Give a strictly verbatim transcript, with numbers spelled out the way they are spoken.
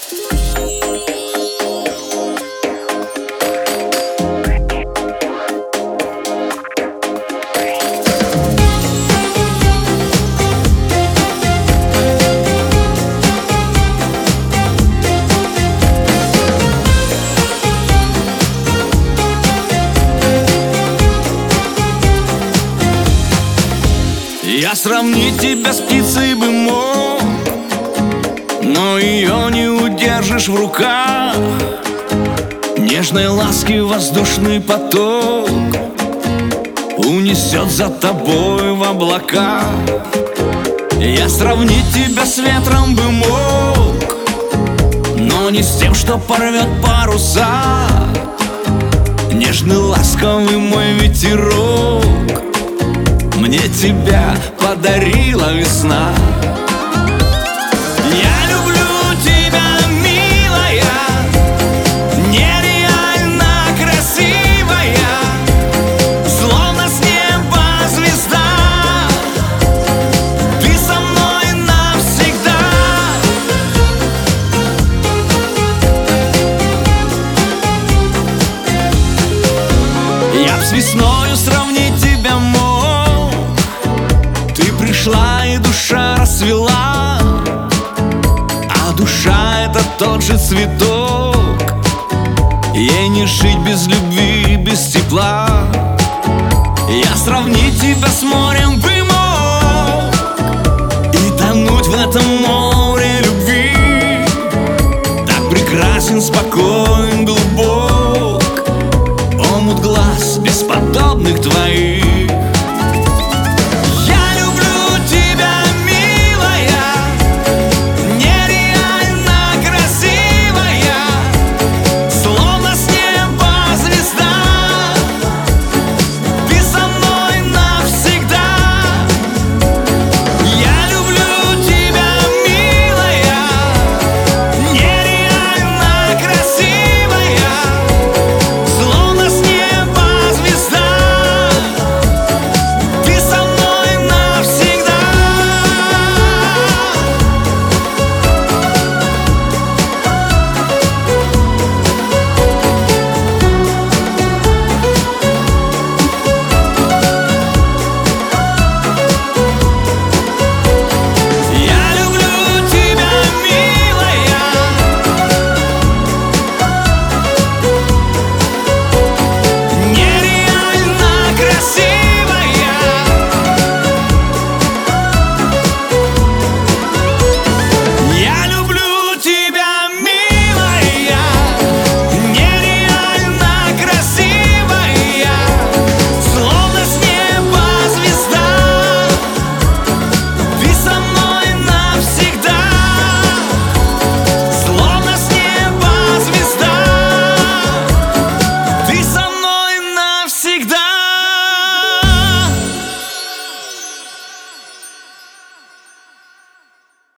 Я сравнить тебя с птицей бы мог, но ее не удержишь в руках. Нежной ласки воздушный поток унесет за тобой в облака. Я сравнить тебя с ветром бы мог, но не с тем, что порвет паруса. Нежный ласковый мой ветерок мне тебя подарила весна. Я люблю тебя, милая, нереально красивая, словно с неба звезда. Ты со мной навсегда. Я б с весною сравнить тебя мог. Ты пришла и душа расцвела, а душа — это тот же цветок. Ей не жить без любви, без тепла. Я сравнить тебя с морем бы мог и тонуть в этом море любви. Так прекрасен, спокоен